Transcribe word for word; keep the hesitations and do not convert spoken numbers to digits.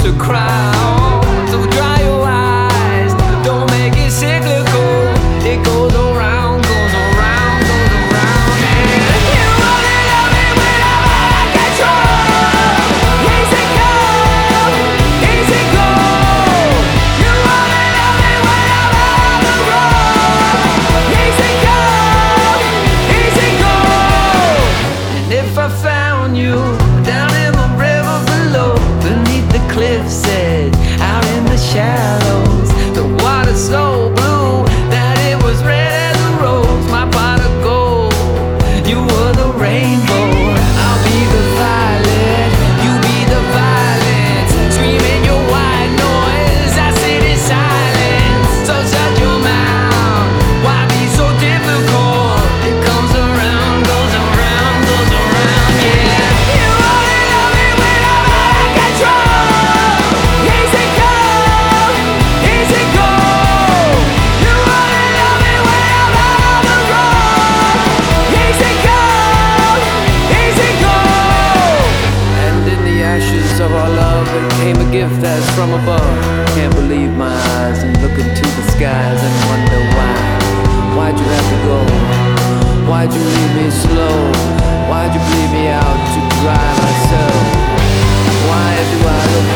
to cry. Oh, so dry your eyes, don't make it cyclical. It goes around, goes around, goes around. Yeah. You only love me when I'm out of control. Easy come, easy go. You only love me when I'm on the road. Easy come, easy go. And if I found you down in the river below, beneath the cliff's edge, out in the shallows, the water's so blue that it was red as a rose. My pot of gold, you were the rainbow. I'll be the violet, you be the violence. Screaming your white noise, I sit in silence. So shut your mouth, why be so difficult? It comes around, goes around, goes around, yeah. You only love me when I'm out of control. Easy come, easy go. You only love me when I'm out on the road. Easy come, easy go. And in the ashes of our love there came a gift that's from above. Can't believe my eyes and look into the skies and wonder why. Why'd you have to go? Why'd you leave me slow? Why'd you bleed me out to dry myself? Why do I look